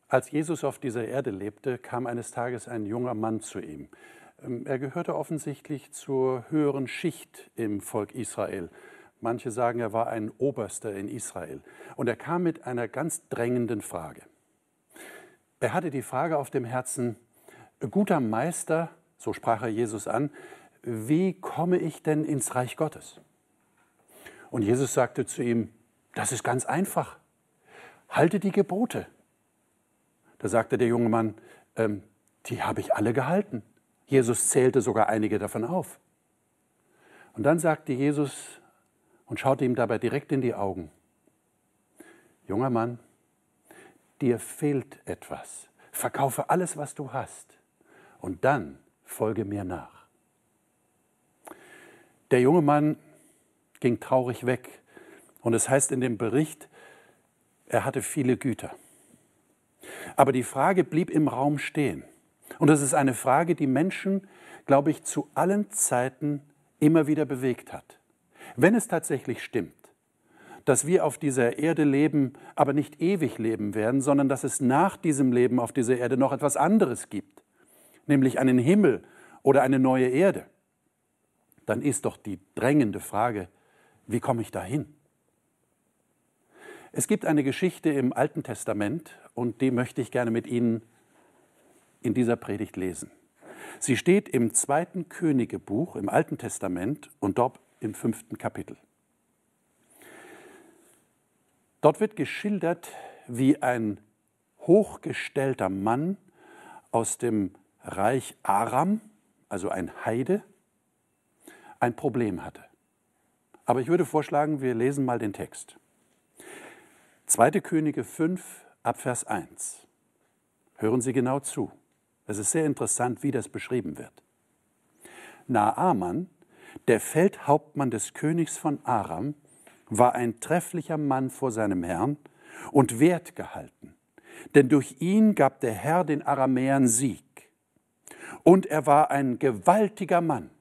Als Jesus auf dieser Erde lebte, kam eines Tages ein junger Mann zu ihm. Er gehörte offensichtlich zur höheren Schicht im Volk Israel. Manche sagen, er war ein Oberster in Israel. Und er kam mit einer ganz drängenden Frage. Er hatte die Frage auf dem Herzen: Guter Meister, so sprach er Jesus an, wie komme ich denn ins Reich Gottes? Und Jesus sagte zu ihm: Das ist ganz einfach. Halte die Gebote. Da sagte der junge Mann: Die habe ich alle gehalten. Jesus zählte sogar einige davon auf. Und dann sagte Jesus und schaute ihm dabei direkt in die Augen: Junger Mann, dir fehlt etwas. Verkaufe alles, was du hast, und dann folge mir nach. Der junge Mann ging traurig weg. Und es heißt in dem Bericht, er hatte viele Güter. Aber die Frage blieb im Raum stehen. Und das ist eine Frage, die Menschen, glaube ich, zu allen Zeiten immer wieder bewegt hat. Wenn es tatsächlich stimmt, dass wir auf dieser Erde leben, aber nicht ewig leben werden, sondern dass es nach diesem Leben auf dieser Erde noch etwas anderes gibt, nämlich einen Himmel oder eine neue Erde, dann ist doch die drängende Frage: Wie komme ich dahin? Es gibt eine Geschichte im Alten Testament und die möchte ich gerne mit Ihnen in dieser Predigt lesen. Sie steht im 2. Königebuch im Alten Testament und dort im 5. Kapitel. Dort wird geschildert, wie ein hochgestellter Mann aus dem Reich Aram, also ein Heide, ein Problem hatte. Aber ich würde vorschlagen, wir lesen mal den Text. 2. Könige 5, Abvers 1. Hören Sie genau zu. Es ist sehr interessant, wie das beschrieben wird. Naaman, der Feldhauptmann des Königs von Aram, war ein trefflicher Mann vor seinem Herrn und wertgehalten, denn durch ihn gab der Herr den Aramäern Sieg. Und er war ein gewaltiger Mann.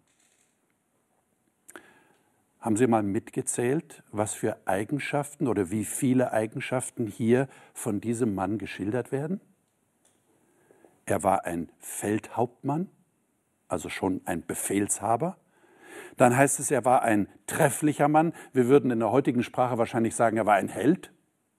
Haben Sie mal mitgezählt, was für Eigenschaften oder wie viele Eigenschaften hier von diesem Mann geschildert werden? Er war ein Feldhauptmann, also schon ein Befehlshaber. Dann heißt es, er war ein trefflicher Mann. Wir würden in der heutigen Sprache wahrscheinlich sagen, er war ein Held.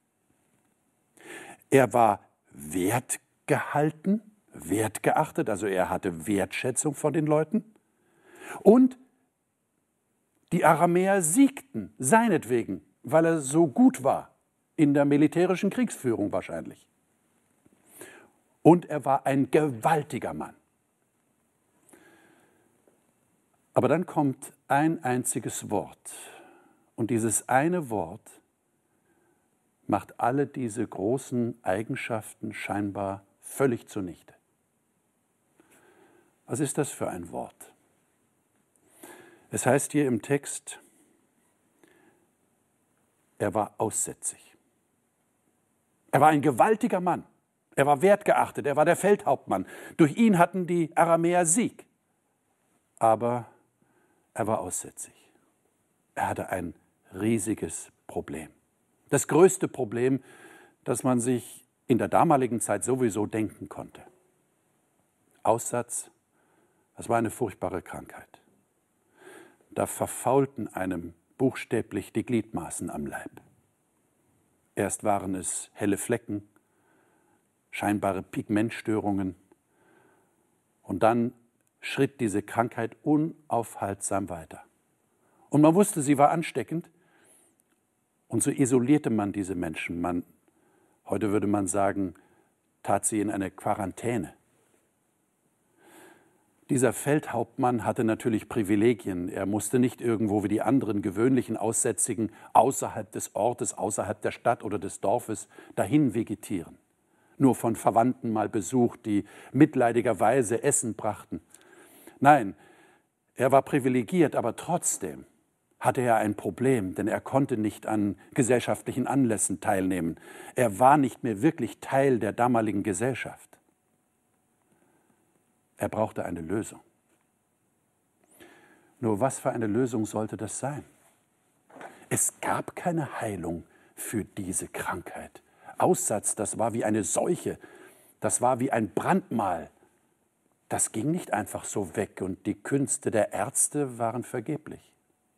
Er war wertgehalten, wertgeachtet, also er hatte Wertschätzung von den Leuten. Und die Aramäer siegten, seinetwegen, weil er so gut war, in der militärischen Kriegsführung wahrscheinlich. Und er war ein gewaltiger Mann. Aber dann kommt ein einziges Wort. Und dieses eine Wort macht alle diese großen Eigenschaften scheinbar völlig zunichte. Was ist das für ein Wort? Es heißt hier im Text, er war aussätzig. Er war ein gewaltiger Mann. Er war wertgeachtet. Er war der Feldhauptmann. Durch ihn hatten die Aramäer Sieg. Aber er war aussätzig. Er hatte ein riesiges Problem. Das größte Problem, das man sich in der damaligen Zeit sowieso denken konnte. Aussatz, das war eine furchtbare Krankheit. Da verfaulten einem buchstäblich die Gliedmaßen am Leib. Erst waren es helle Flecken, scheinbare Pigmentstörungen, und dann schritt diese Krankheit unaufhaltsam weiter. Und man wusste, sie war ansteckend, und so isolierte man diese Menschen. Heute würde man sagen, tat sie in eine Quarantäne. Dieser Feldhauptmann hatte natürlich Privilegien. Er musste nicht irgendwo wie die anderen gewöhnlichen Aussätzigen außerhalb des Ortes, außerhalb der Stadt oder des Dorfes dahin vegetieren. Nur von Verwandten mal besucht, die mitleidigerweise Essen brachten. Nein, er war privilegiert, aber trotzdem hatte er ein Problem, denn er konnte nicht an gesellschaftlichen Anlässen teilnehmen. Er war nicht mehr wirklich Teil der damaligen Gesellschaft. Er brauchte eine Lösung. Nur was für eine Lösung sollte das sein? Es gab keine Heilung für diese Krankheit. Aussatz, das war wie eine Seuche. Das war wie ein Brandmal. Das ging nicht einfach so weg und die Künste der Ärzte waren vergeblich.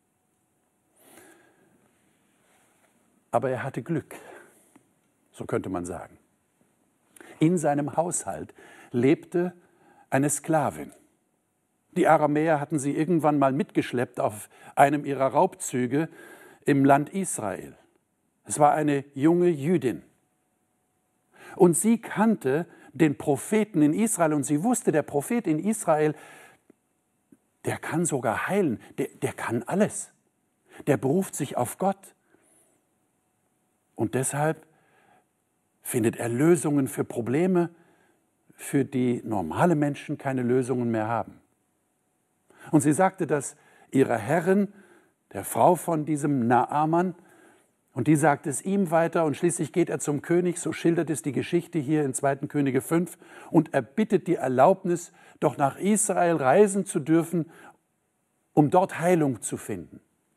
Aber er hatte Glück, so könnte man sagen. In seinem Haushalt lebte eine Sklavin. Die Aramäer hatten sie irgendwann mal mitgeschleppt auf einem ihrer Raubzüge im Land Israel. Es war eine junge Jüdin. Und sie kannte den Propheten in Israel und sie wusste, der Prophet in Israel, der kann sogar heilen, der kann alles. Der beruft sich auf Gott. Und deshalb findet er Lösungen für Probleme, für die normale Menschen keine Lösungen mehr haben. Und sie sagte das ihrer Herrin, der Frau von diesem Naaman, und die sagt es ihm weiter und schließlich geht er zum König, so schildert es die Geschichte hier in 2. Könige 5, und er bittet die Erlaubnis, doch nach Israel reisen zu dürfen, um dort Heilung zu finden.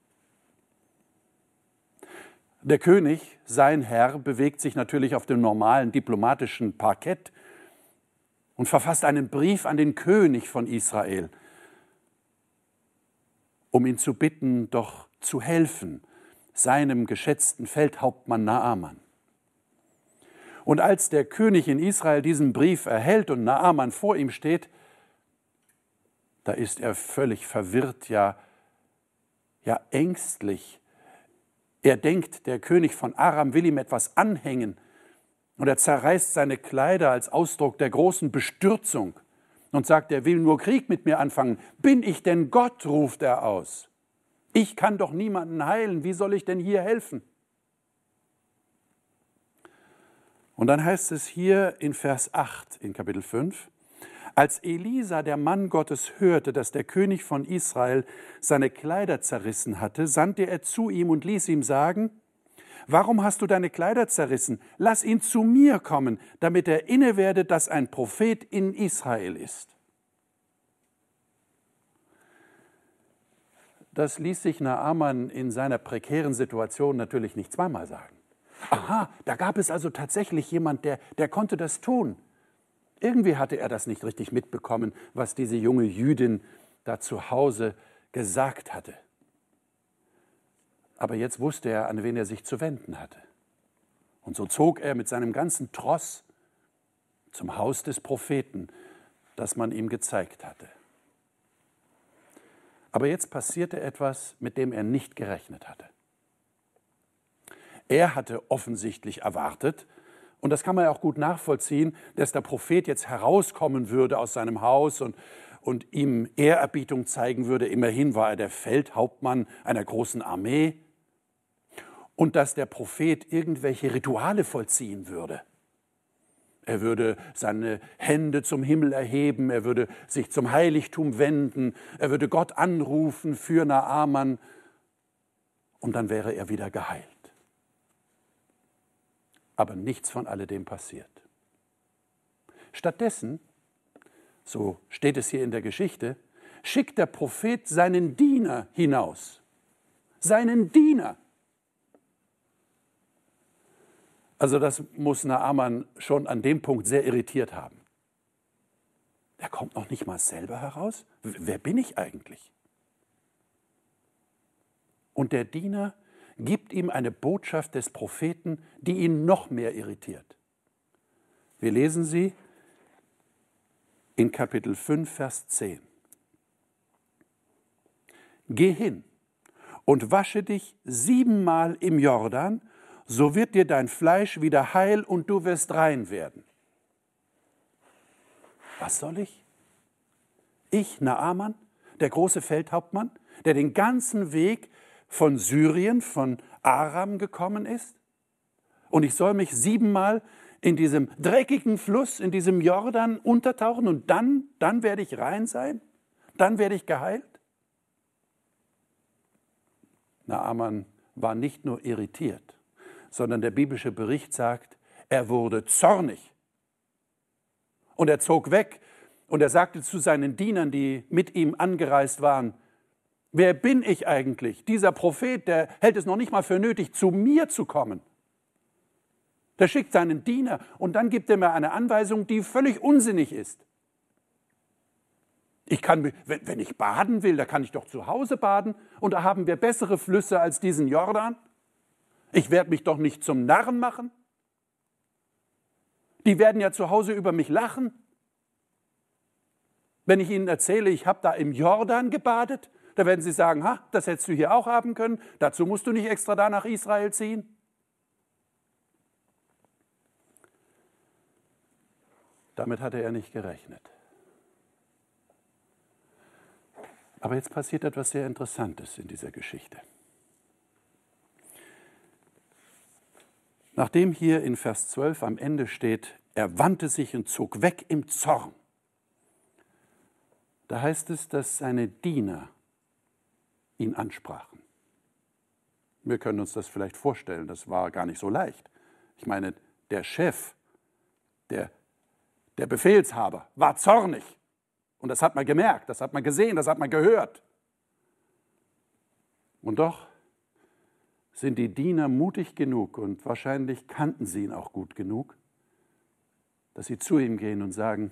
Der König, sein Herr, bewegt sich natürlich auf dem normalen diplomatischen Parkett und verfasst einen Brief an den König von Israel, um ihn zu bitten, doch zu helfen, seinem geschätzten Feldhauptmann Naaman. Und als der König in Israel diesen Brief erhält und Naaman vor ihm steht, da ist er völlig verwirrt, ja ängstlich. Er denkt, der König von Aram will ihm etwas anhängen und er zerreißt seine Kleider als Ausdruck der großen Bestürzung und sagt, er will nur Krieg mit mir anfangen. Bin ich denn Gott, ruft er aus. Ich kann doch niemanden heilen, wie soll ich denn hier helfen? Und dann heißt es hier in Vers 8 in Kapitel 5, als Elisa, der Mann Gottes, hörte, dass der König von Israel seine Kleider zerrissen hatte, sandte er zu ihm und ließ ihm sagen, warum hast du deine Kleider zerrissen? Lass ihn zu mir kommen, damit er inne werde, dass ein Prophet in Israel ist. Das ließ sich Naaman in seiner prekären Situation natürlich nicht zweimal sagen. Aha, da gab es also tatsächlich jemand, der konnte das tun. Irgendwie hatte er das nicht richtig mitbekommen, was diese junge Jüdin da zu Hause gesagt hatte. Aber jetzt wusste er, an wen er sich zu wenden hatte. Und so zog er mit seinem ganzen Tross zum Haus des Propheten, das man ihm gezeigt hatte. Aber jetzt passierte etwas, mit dem er nicht gerechnet hatte. Er hatte offensichtlich erwartet, und das kann man ja auch gut nachvollziehen, dass der Prophet jetzt herauskommen würde aus seinem Haus und ihm Ehrerbietung zeigen würde. Immerhin war er der Feldhauptmann einer großen Armee. Und dass der Prophet irgendwelche Rituale vollziehen würde. Er würde seine Hände zum Himmel erheben, er würde sich zum Heiligtum wenden, er würde Gott anrufen für Naaman und dann wäre er wieder geheilt. Aber nichts von alledem passiert. Stattdessen, so steht es hier in der Geschichte, schickt der Prophet seinen Diener hinaus. Seinen Diener. Also das muss Naaman schon an dem Punkt sehr irritiert haben. Der kommt noch nicht mal selber heraus? Wer bin ich eigentlich? Und der Diener gibt ihm eine Botschaft des Propheten, die ihn noch mehr irritiert. Wir lesen sie in Kapitel 5, Vers 10. Geh hin und wasche dich 7-mal im Jordan, so wird dir dein Fleisch wieder heil und du wirst rein werden. Was soll ich? Ich, Naaman, der große Feldhauptmann, der den ganzen Weg von Syrien, von Aram gekommen ist? Und ich soll mich 7-mal in diesem dreckigen Fluss, in diesem Jordan untertauchen und dann werde ich rein sein? Dann werde ich geheilt? Naaman war nicht nur irritiert, sondern der biblische Bericht sagt, er wurde zornig. Und er zog weg und er sagte zu seinen Dienern, die mit ihm angereist waren, wer bin ich eigentlich? Dieser Prophet, der hält es noch nicht mal für nötig, zu mir zu kommen. Der schickt seinen Diener und dann gibt er mir eine Anweisung, die völlig unsinnig ist. Ich kann, wenn ich baden will, da kann ich doch zu Hause baden und da haben wir bessere Flüsse als diesen Jordan. Ich werde mich doch nicht zum Narren machen. Die werden ja zu Hause über mich lachen. Wenn ich ihnen erzähle, ich habe da im Jordan gebadet, da werden sie sagen, ha, das hättest du hier auch haben können, dazu musst du nicht extra da nach Israel ziehen. Damit hatte er nicht gerechnet. Aber jetzt passiert etwas sehr Interessantes in dieser Geschichte. Nachdem hier in Vers 12 am Ende steht, er wandte sich und zog weg im Zorn, da heißt es, dass seine Diener ihn ansprachen. Wir können uns das vielleicht vorstellen, das war gar nicht so leicht. Ich meine, der Chef, der Befehlshaber war zornig. Und das hat man gemerkt, das hat man gesehen, das hat man gehört. Und doch sind die Diener mutig genug und wahrscheinlich kannten sie ihn auch gut genug, dass sie zu ihm gehen und sagen,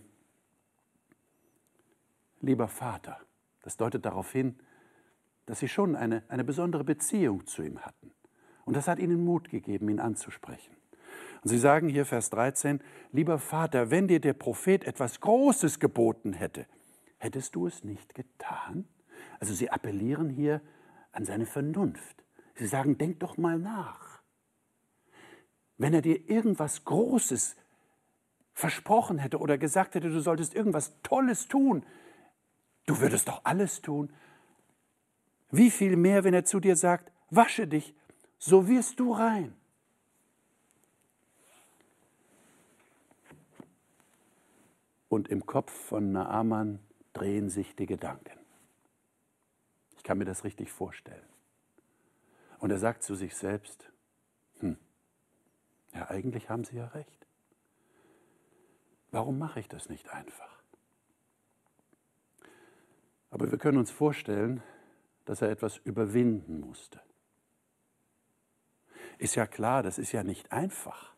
lieber Vater, das deutet darauf hin, dass sie schon eine besondere Beziehung zu ihm hatten. Und das hat ihnen Mut gegeben, ihn anzusprechen. Und sie sagen hier, Vers 13, lieber Vater, wenn dir der Prophet etwas Großes geboten hätte, hättest du es nicht getan? Also sie appellieren hier an seine Vernunft. Sie sagen, denk doch mal nach. Wenn er dir irgendwas Großes versprochen hätte oder gesagt hätte, du solltest irgendwas Tolles tun, du würdest doch alles tun. Wie viel mehr, wenn er zu dir sagt, wasche dich, so wirst du rein. Und im Kopf von Naaman drehen sich die Gedanken. Ich kann mir das richtig vorstellen. Und er sagt zu sich selbst, ja, eigentlich haben sie ja recht. Warum mache ich das nicht einfach? Aber wir können uns vorstellen, dass er etwas überwinden musste. Ist ja klar, das ist ja nicht einfach.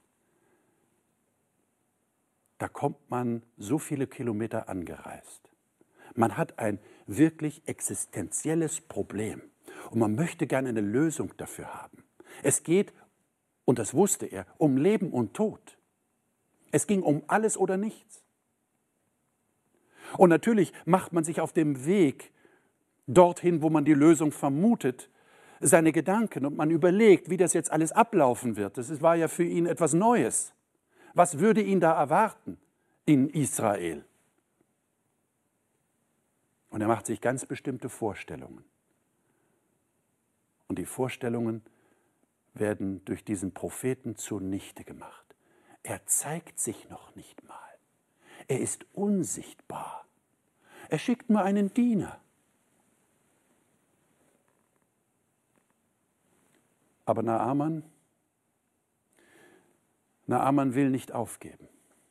Da kommt man so viele Kilometer angereist. Man hat ein wirklich existenzielles Problem und man möchte gerne eine Lösung dafür haben. Es geht, und das wusste er, um Leben und Tod. Es ging um alles oder nichts. Und natürlich macht man sich auf dem Weg dorthin, wo man die Lösung vermutet, seine Gedanken und man überlegt, wie das jetzt alles ablaufen wird. Das war ja für ihn etwas Neues. Was würde ihn da erwarten in Israel? Und er macht sich ganz bestimmte Vorstellungen. Und die Vorstellungen werden durch diesen Propheten zunichte gemacht. Er zeigt sich noch nicht mal. Er ist unsichtbar. Er schickt nur einen Diener. Aber Naaman will nicht aufgeben.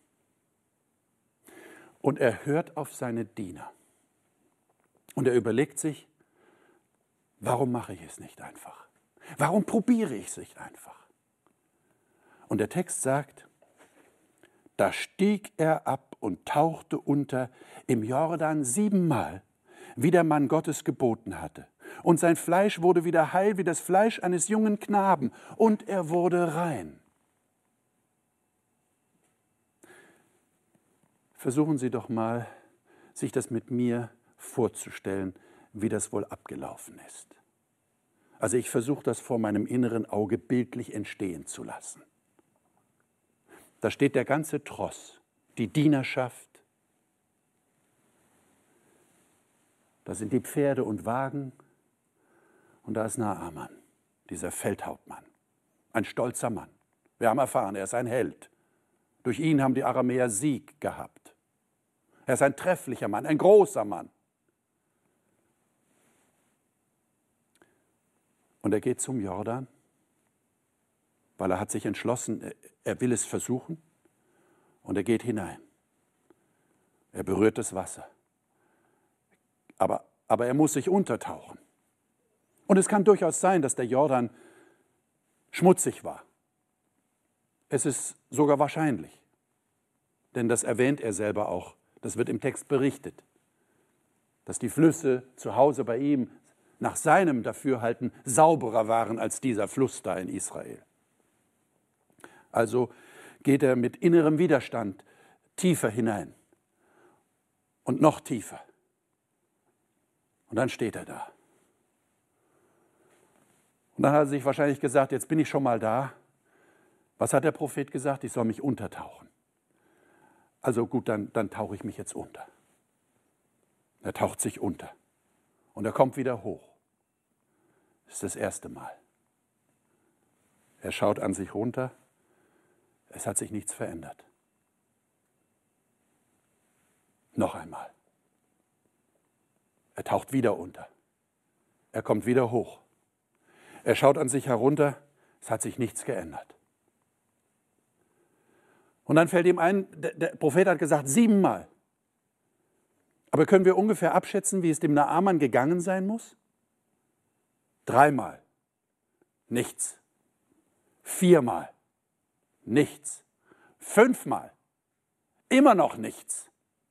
Und er hört auf seine Diener. Und er überlegt sich, warum mache ich es nicht einfach? Warum probiere ich es nicht einfach? Und der Text sagt, da stieg er ab und tauchte unter im Jordan 7-mal, wie der Mann Gottes geboten hatte. Und sein Fleisch wurde wieder heil wie das Fleisch eines jungen Knaben, und er wurde rein. Versuchen Sie doch mal, sich das mit mir vorzustellen, wie das wohl abgelaufen ist. Also ich versuche das vor meinem inneren Auge bildlich entstehen zu lassen. Da steht der ganze Tross, die Dienerschaft, da sind die Pferde und Wagen und da ist Naaman, dieser Feldhauptmann, ein stolzer Mann. Wir haben erfahren, er ist ein Held. Durch ihn haben die Aramäer Sieg gehabt. Er ist ein trefflicher Mann, ein großer Mann. Und er geht zum Jordan, weil er hat sich entschlossen, er will es versuchen. Und er geht hinein. Er berührt das Wasser. Aber er muss sich untertauchen. Und es kann durchaus sein, dass der Jordan schmutzig war. Es ist sogar wahrscheinlich, denn das erwähnt er selber auch. Das wird im Text berichtet, dass die Flüsse zu Hause bei ihm nach seinem Dafürhalten sauberer waren als dieser Fluss da in Israel. Also geht er mit innerem Widerstand tiefer hinein und noch tiefer. Und dann steht er da. Und dann hat er sich wahrscheinlich gesagt, jetzt bin ich schon mal da. Was hat der Prophet gesagt? Ich soll mich untertauchen. Also gut, dann tauche ich mich jetzt unter. Er taucht sich unter und er kommt wieder hoch. Das ist das erste Mal. Er schaut an sich runter. Es hat sich nichts verändert. Noch einmal. Er taucht wieder unter. Er kommt wieder hoch. Er schaut an sich herunter. Es hat sich nichts geändert. Und dann fällt ihm ein, der Prophet hat gesagt, 7-mal. Aber können wir ungefähr abschätzen, wie es dem Naaman gegangen sein muss? 3-mal. Nichts. 4-mal. Nichts. 5-mal. Immer noch nichts.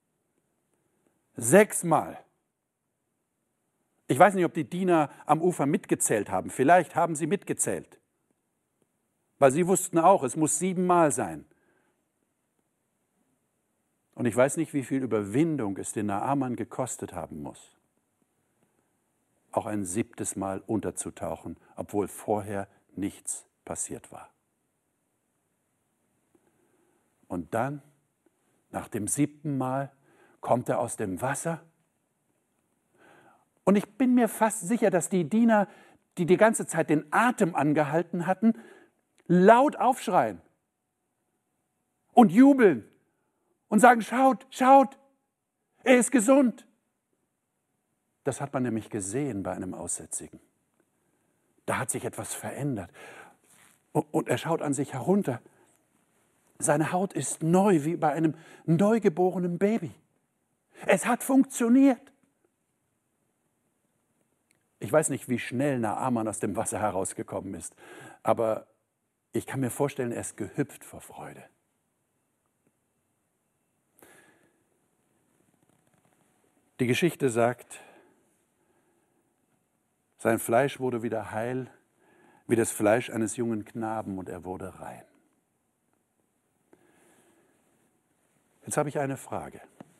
6-mal. Ich weiß nicht, ob die Diener am Ufer mitgezählt haben. Vielleicht haben sie mitgezählt. Weil sie wussten auch, es muss 7-mal sein. Und ich weiß nicht, wie viel Überwindung es den Naaman gekostet haben muss, auch ein 7. Mal unterzutauchen, obwohl vorher nichts passiert war. Und dann, nach dem 7. Mal, kommt er aus dem Wasser. Und ich bin mir fast sicher, dass die Diener, die die ganze Zeit den Atem angehalten hatten, laut aufschreien und jubeln und sagen, schaut, schaut, er ist gesund. Das hat man nämlich gesehen bei einem Aussätzigen. Da hat sich etwas verändert. Und er schaut an sich herunter. Seine Haut ist neu, wie bei einem neugeborenen Baby. Es hat funktioniert. Ich weiß nicht, wie schnell Naaman aus dem Wasser herausgekommen ist, aber ich kann mir vorstellen, er ist gehüpft vor Freude. Die Geschichte sagt, sein Fleisch wurde wieder heil, wie das Fleisch eines jungen Knaben, und er wurde rein. Jetzt habe ich eine Frage.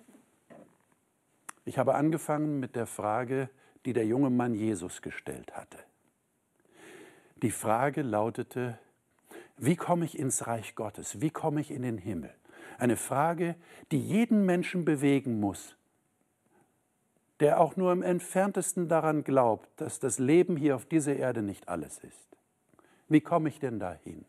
Ich habe angefangen mit der Frage, die der junge Mann Jesus gestellt hatte. Die Frage lautete, wie komme ich ins Reich Gottes? Wie komme ich in den Himmel? Eine Frage, die jeden Menschen bewegen muss, der auch nur im Entferntesten daran glaubt, dass das Leben hier auf dieser Erde nicht alles ist. Wie komme ich denn dahin?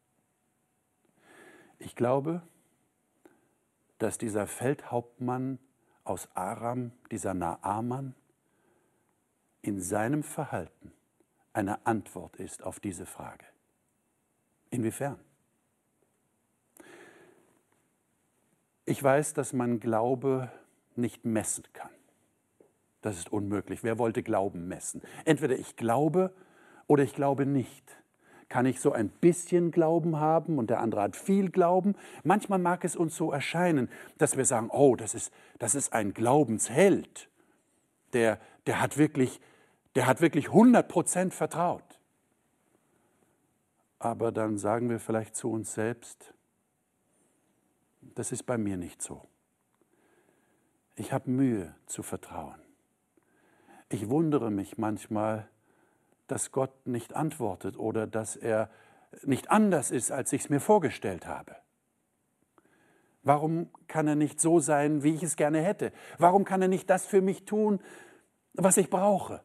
Ich glaube, dass dieser Feldhauptmann aus Aram, dieser Naaman, in seinem Verhalten eine Antwort ist auf diese Frage. Inwiefern? Ich weiß, dass man Glaube nicht messen kann. Das ist unmöglich. Wer wollte Glauben messen? Entweder ich glaube oder ich glaube nicht. Kann ich so ein bisschen Glauben haben und der andere hat viel Glauben? Manchmal mag es uns so erscheinen, dass wir sagen, oh, das ist ein Glaubensheld. Der hat wirklich 100% vertraut. Aber dann sagen wir vielleicht zu uns selbst, das ist bei mir nicht so. Ich habe Mühe zu vertrauen. Ich wundere mich manchmal, dass Gott nicht antwortet oder dass er nicht anders ist, als ich es mir vorgestellt habe. Warum kann er nicht so sein, wie ich es gerne hätte? Warum kann er nicht das für mich tun, was ich brauche?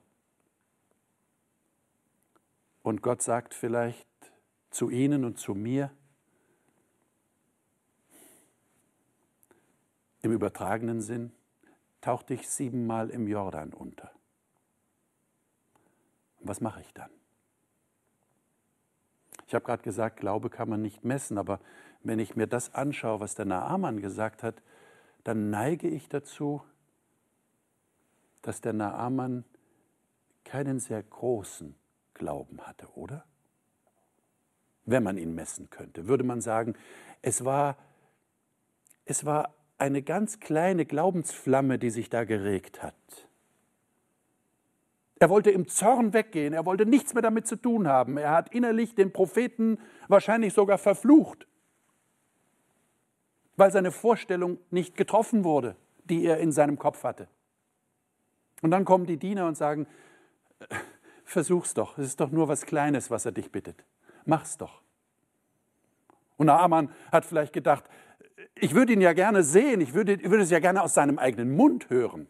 Und Gott sagt vielleicht zu Ihnen und zu mir, im übertragenen Sinn, tauch dich 7-mal im Jordan unter. Was mache ich dann? Ich habe gerade gesagt, Glaube kann man nicht messen, aber wenn ich mir das anschaue, was der Naaman gesagt hat, dann neige ich dazu, dass der Naaman keinen sehr großen Glauben hatte, oder? wenn man ihn messen könnte, würde man sagen, es war eine ganz kleine Glaubensflamme, die sich da geregt hat. Er wollte im Zorn weggehen, er wollte nichts mehr damit zu tun haben. Er hat innerlich den Propheten wahrscheinlich sogar verflucht, weil seine Vorstellung nicht getroffen wurde, die er in seinem Kopf hatte. Und dann kommen die Diener und sagen, versuch's doch, es ist doch nur was Kleines, was er dich bittet. Mach's doch. Und Naaman hat vielleicht gedacht, ich würde ihn ja gerne sehen, ich würde es ja gerne aus seinem eigenen Mund hören.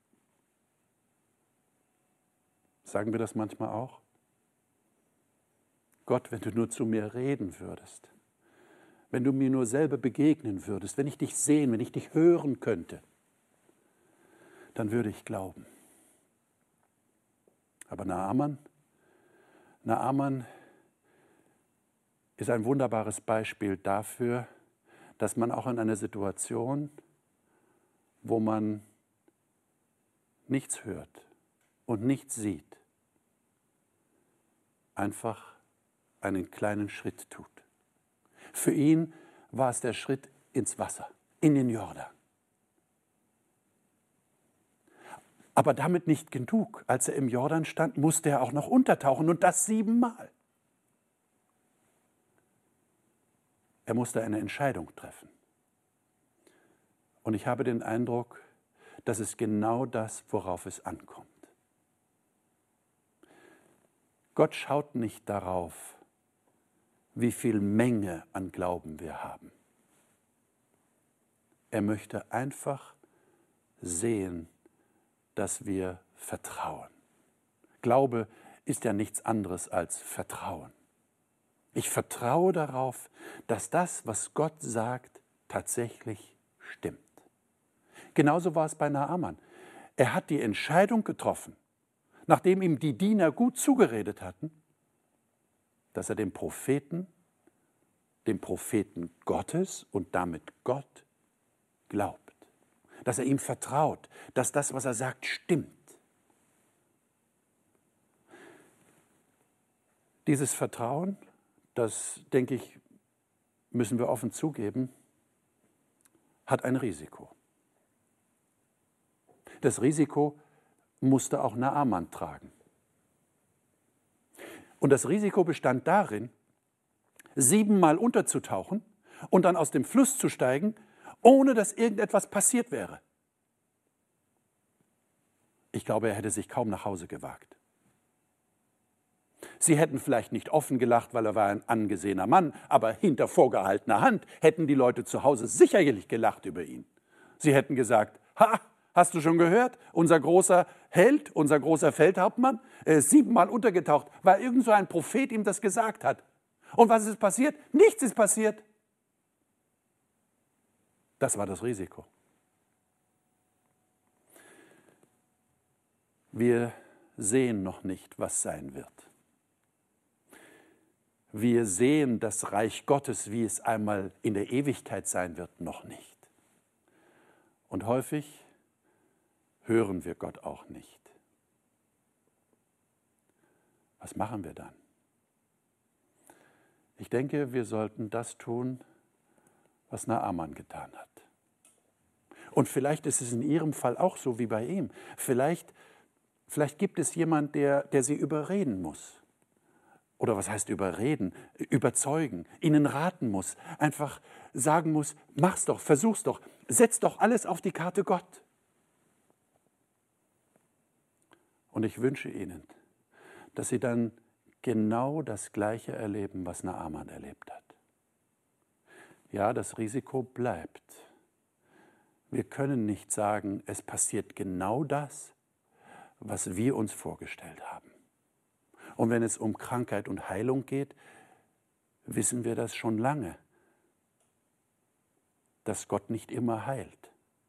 Sagen wir das manchmal auch? Gott, wenn du nur zu mir reden würdest, wenn du mir nur selber begegnen würdest, wenn ich dich sehen, wenn ich dich hören könnte, dann würde ich glauben. Aber Naaman ist ein wunderbares Beispiel dafür, dass man auch in einer Situation, wo man nichts hört und nichts sieht, einfach einen kleinen Schritt tut. Für ihn war es der Schritt ins Wasser, in den Jordan. Aber damit nicht genug. Als er im Jordan stand, musste er auch noch untertauchen und das 7-mal. Er musste eine Entscheidung treffen. Und ich habe den Eindruck, das ist genau das, worauf es ankommt. Gott schaut nicht darauf, wie viel Menge an Glauben wir haben. Er möchte einfach sehen, dass wir vertrauen. Glaube ist ja nichts anderes als Vertrauen. Ich vertraue darauf, dass das, was Gott sagt, tatsächlich stimmt. Genauso war es bei Naaman. Er hat die Entscheidung getroffen, nachdem ihm die Diener gut zugeredet hatten, dass er dem Propheten Gottes und damit Gott glaubt. Dass er ihm vertraut, dass das, was er sagt, stimmt. Dieses Vertrauen, das, denke ich, müssen wir offen zugeben, hat ein Risiko. Das Risiko musste auch Naaman tragen. Und das Risiko bestand darin, 7-mal unterzutauchen und dann aus dem Fluss zu steigen, ohne dass irgendetwas passiert wäre. Ich glaube, er hätte sich kaum nach Hause gewagt. Sie hätten vielleicht nicht offen gelacht, weil er war ein angesehener Mann, aber hinter vorgehaltener Hand hätten die Leute zu Hause sicherlich gelacht über ihn. Sie hätten gesagt, ha, hast du schon gehört? Unser großer Held, unser großer Feldhauptmann, 7-mal untergetaucht, weil irgend so ein Prophet ihm das gesagt hat. Und was ist passiert? Nichts ist passiert. Das war das Risiko. Wir sehen noch nicht, was sein wird. Wir sehen das Reich Gottes, wie es einmal in der Ewigkeit sein wird, noch nicht. Und häufig hören wir Gott auch nicht. Was machen wir dann? Ich denke, wir sollten das tun, was Naaman getan hat. Und vielleicht ist es in Ihrem Fall auch so wie bei ihm. Vielleicht gibt es jemanden, der Sie überreden muss. Oder was heißt überreden? Überzeugen, Ihnen raten muss, einfach sagen muss, mach's doch, versuch's doch, setz doch alles auf die Karte Gott. Und ich wünsche Ihnen, dass Sie dann genau das Gleiche erleben, was Naaman erlebt hat. Ja, das Risiko bleibt. Wir können nicht sagen, es passiert genau das, was wir uns vorgestellt haben. Und wenn es um Krankheit und Heilung geht, wissen wir das schon lange, dass Gott nicht immer heilt.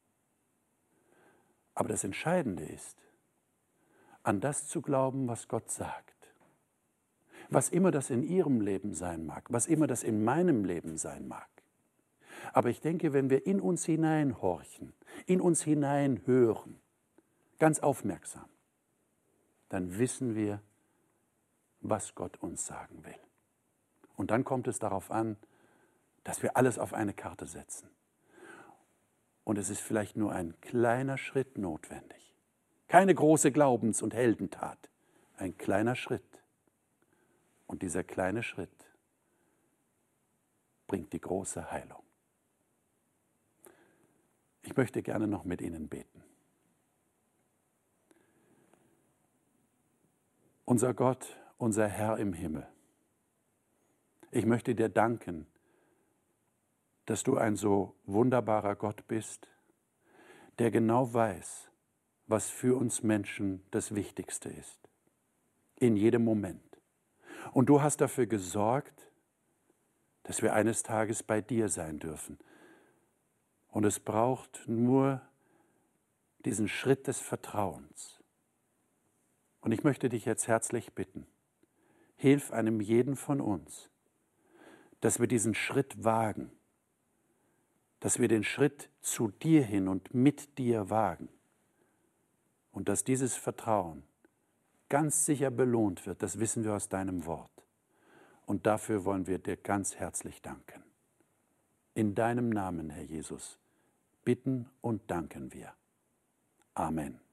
Aber das Entscheidende ist, an das zu glauben, was Gott sagt. Was immer das in Ihrem Leben sein mag, was immer das in meinem Leben sein mag. Aber ich denke, wenn wir in uns hineinhorchen, in uns hineinhören, ganz aufmerksam, dann wissen wir, was Gott uns sagen will. Und dann kommt es darauf an, dass wir alles auf eine Karte setzen. Und es ist vielleicht nur ein kleiner Schritt notwendig. Keine große Glaubens- und Heldentat. Ein kleiner Schritt. Und dieser kleine Schritt bringt die große Heilung. Ich möchte gerne noch mit Ihnen beten. Unser Gott, unser Herr im Himmel, ich möchte dir danken, dass du ein so wunderbarer Gott bist, der genau weiß, was für uns Menschen das Wichtigste ist. In jedem Moment. Und du hast dafür gesorgt, dass wir eines Tages bei dir sein dürfen. Und es braucht nur diesen Schritt des Vertrauens. Und ich möchte dich jetzt herzlich bitten, hilf einem jeden von uns, dass wir diesen Schritt wagen, dass wir den Schritt zu dir hin und mit dir wagen und dass dieses Vertrauen ganz sicher belohnt wird, das wissen wir aus deinem Wort. Und dafür wollen wir dir ganz herzlich danken. In deinem Namen, Herr Jesus, bitten und danken wir. Amen.